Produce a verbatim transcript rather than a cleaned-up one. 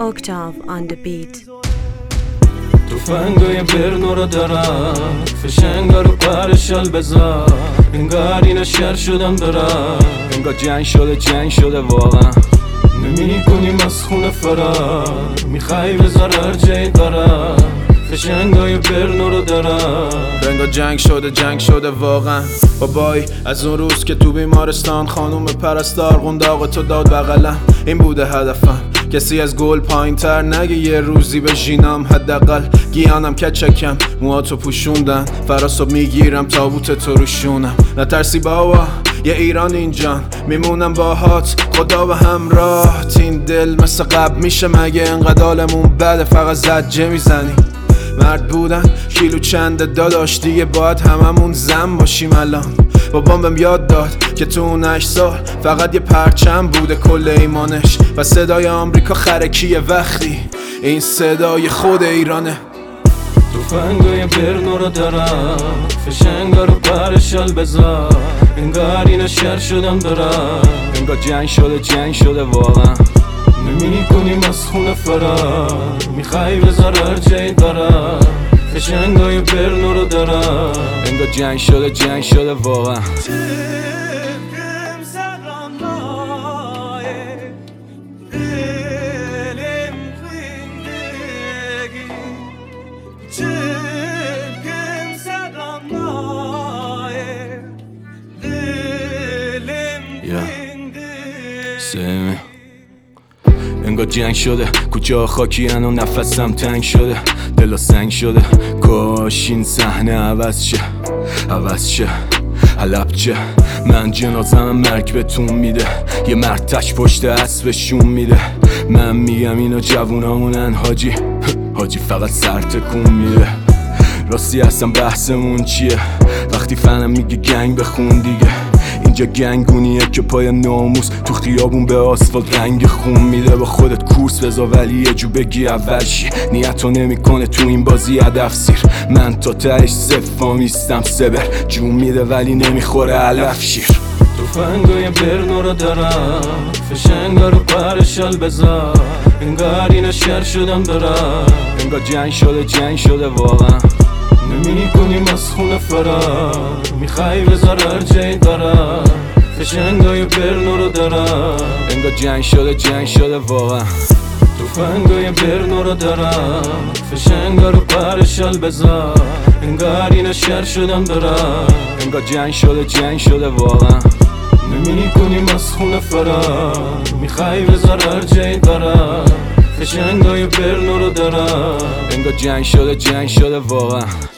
Octave on the beat. تفنگای برنو رو دارم فشنگا رو پرشال بذار انگار اینا شر شدم دارم انگار جنگ شده جنگ شده واقعا نمی کنیم از خونه فرار میخوای بذار هر جایی دارم فشنگای برنو رو دارم انگار جنگ شده جنگ شده واقعا بابای از اون روز که تو بیمارستان خانوم پرستار قنداق تو داد بغلم این بوده هدفم کسی از گل پایین تر نگه یه روزی به ژینام حداقل گیانم کچکم موهاتو پوشوندن فراسب میگیرم تابوت تو روشونم نترسی بابا یه ایران اینجان میمونم باهات خدا به همراه این دل مثل قبل میشه مگه انقدر حالمون بده فقط زجه میزنی مرد بودن کیلو چنده داداش دیگه باید هممون زن باشیم الان بابام بهم یاد داد که تو اون هشت سال فقط یه پرچم بوده کل ایمانش و صدای آمریکا خرکیه وقتی این صدای خود ایرانه تفنگای برنو رو دارم فشنگا رو پرشال بذار انگار اینا شر شدم دارم انگار جنگ شده جنگ شده واقعا نمی کنیم از خونه فرار میخوای بذار هر جایی دارم فشنگای برنو رو دارم انگار جنگ شده جنگ شده واقعا سمی انگار جنگ شده کوچه ها خاکی و نفسم تنگ شده دلا سنگ شده کاش این صحنه عوض شه عوض شه حلب چه من جنازم مرگ بهتون میده یه مرد تش پشت اسبشون میده من میگم اینا جوونامونن حاجی حاجی فقط سر تکون میده راستی اصلا بحثمون چیه وقتی فنم میگه گنگ بخون دیگه اینجا گنگونیه که پای ناموس تو خیابون به آسفالت رنگ خون میده با خودت کورس بذار ولی یه جو بگی اول شی نیتو نمیکنه تو این بازی هدف سیر من تا تهش سفامیستم سبر جون میده ولی نمیخوره علف شیر تفنگای برنو رو دارم فشنگا رو پرشال بذار انگار اینا شر شدم دارم انگار جنگ شده جنگ شده واقعا نمی کنیم از خونه فرار میخوای بذار هر جایی دارم فشنگای برنو رو دارم انگار جنگ شده جنگ شده واقعا تفنگای برنو رو دارم فشنگا رو پرشال بذار انگار اینا شر شدم دارم انگار جنگ شده جنگ شده واقعا نمی کنیم از خونه فرار میخوای بذار هر جایی دارم فشنگای برنو رو دارم انگار جنگ شده جنگ شده واقعا